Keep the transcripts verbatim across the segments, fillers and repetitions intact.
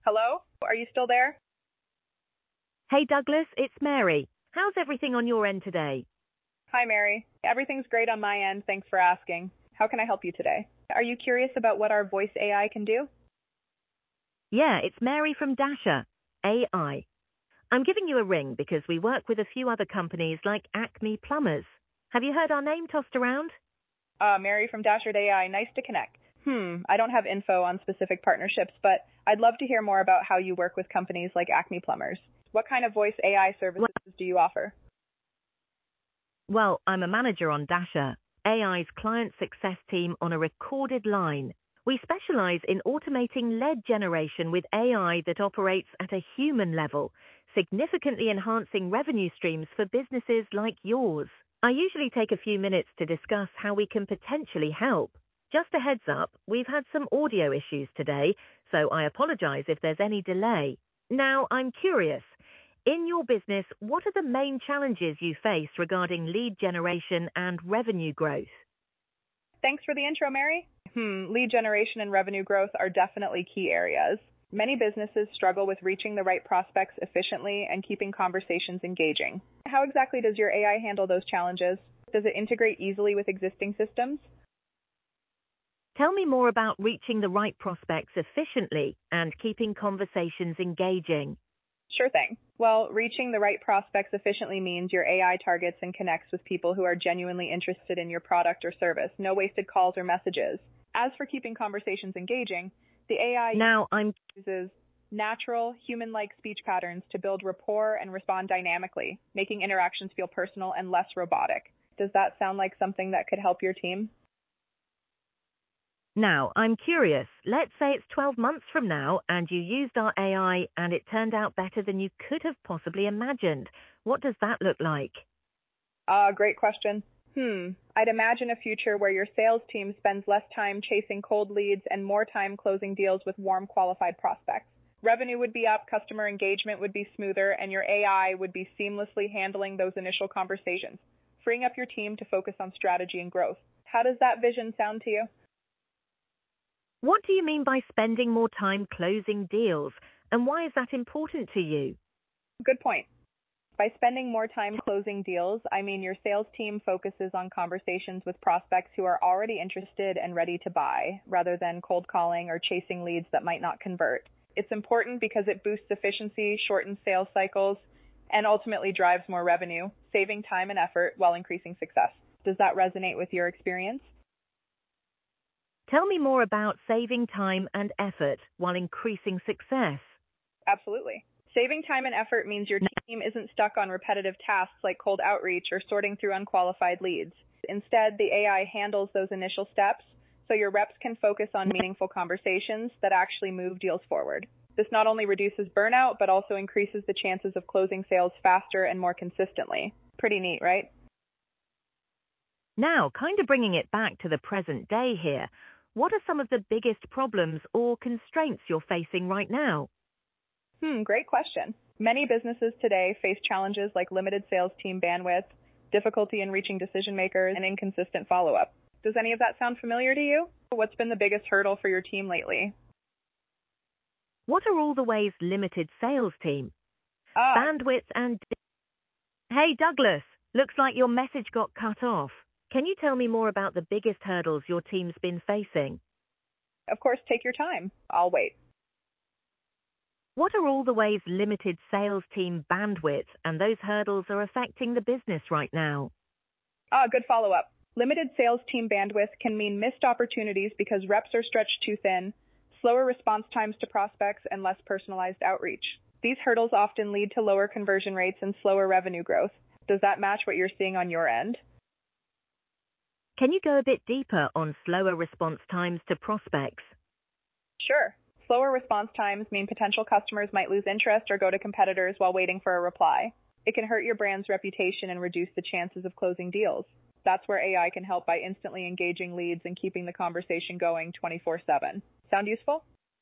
Hello? Are you still there? Hey Douglas, it's Mary. How's everything on your end today? Hi, Mary. Everything's great on my end. Thanks for asking. How can I help you today? Are you curious about what our voice A I can do? Yeah, it's Mary from Dasher, A I. I'm giving you a ring because we work with a few other companies like Acme Plumbers. Have you heard our name tossed around? Uh, Mary from Dasher A I. Nice to connect. Hmm, I don't have info on specific partnerships, but I'd love to hear more about how you work with companies like Acme Plumbers. What kind of voice A I services Well, do you offer? well, I'm a manager on Dasher, A I's client success team on a recorded line. We specialize in automating lead generation with A I that operates at a human level, significantly enhancing revenue streams for businesses like yours. I usually take a few minutes to discuss how we can potentially help. Just a heads up, we've had some audio issues today, so I apologize if there's any delay. Now, I'm curious. In your business, what are the main challenges you face regarding lead generation and revenue growth? Thanks for the intro, Mary. Hmm, lead generation and revenue growth are definitely key areas. Many businesses struggle with reaching the right prospects efficiently and keeping conversations engaging. How exactly does your A I handle those challenges? Does it integrate easily with existing systems? Tell me more about reaching the right prospects efficiently and keeping conversations engaging. Sure thing. Well, reaching the right prospects efficiently means your A I targets and connects with people who are genuinely interested in your product or service. No wasted calls or messages. As for keeping conversations engaging, the A I Now, I'm uses natural, human-like speech patterns to build rapport and respond dynamically, making interactions feel personal and less robotic. Does that sound like something that could help your team? Now, I'm curious. Let's say it's twelve months from now and you used our A I and it turned out better than you could have possibly imagined. What does that look like? Ah, uh, great question. Hmm, I'd imagine a future where your sales team spends less time chasing cold leads and more time closing deals with warm, qualified prospects. Revenue would be up, customer engagement would be smoother, and your A I would be seamlessly handling those initial conversations, freeing up your team to focus on strategy and growth. How does that vision sound to you? What do you mean by spending more time closing deals? And why is that important to you? Good point. By spending more time closing deals, I mean your sales team focuses on conversations with prospects who are already interested and ready to buy, rather than cold calling or chasing leads that might not convert. It's important because it boosts efficiency, shortens sales cycles, and ultimately drives more revenue, saving time and effort while increasing success. Does that resonate with your experience? Tell me more about saving time and effort while increasing success. Absolutely. Saving time and effort means your team isn't stuck on repetitive tasks like cold outreach or sorting through unqualified leads. Instead, the A I handles those initial steps so your reps can focus on meaningful conversations that actually move deals forward. This not only reduces burnout, but also increases the chances of closing sales faster and more consistently. Pretty neat, right? Now, kind of bringing it back to the present day here, what are some of the biggest problems or constraints you're facing right now? Hmm, great question. Many businesses today face challenges like limited sales team bandwidth, difficulty in reaching decision makers, and inconsistent follow-up. Does any of that sound familiar to you? What's been the biggest hurdle for your team lately? What are all the ways limited sales team, Ah, bandwidth and... Hey Douglas, looks like your message got cut off. Can you tell me more about the biggest hurdles your team's been facing? of course, take your time. I'll wait. What are all the ways limited sales team bandwidth and those hurdles are affecting the business right now? Ah, good follow-up. Limited sales team bandwidth can mean missed opportunities because reps are stretched too thin, slower response times to prospects, and less personalized outreach. These hurdles often lead to lower conversion rates and slower revenue growth. Does that match what you're seeing on your end? Can you go a bit deeper on slower response times to prospects? Sure. Slower response times mean potential customers might lose interest or go to competitors while waiting for a reply. It can hurt your brand's reputation and reduce the chances of closing deals. That's where A I can help by instantly engaging leads and keeping the conversation going twenty-four seven. Sound useful?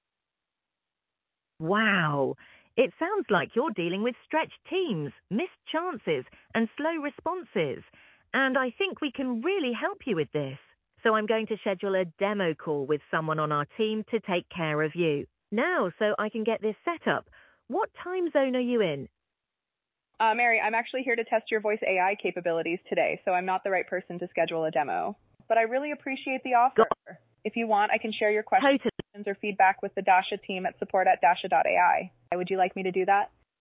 Wow! It sounds like you're dealing with stretched teams, missed chances, and slow responses. And I think we can really help you with this. So I'm going to schedule a demo call with someone on our team to take care of you. now so I can get this set up. What time zone are you in? Uh, Mary, I'm actually here to test your voice A I capabilities today, so I'm not the right person to schedule a demo. But I really appreciate the offer. Got- If you want, I can share your questions Totally. or feedback with the Dasha team at support at dasha dot A I. Would you like me to do that?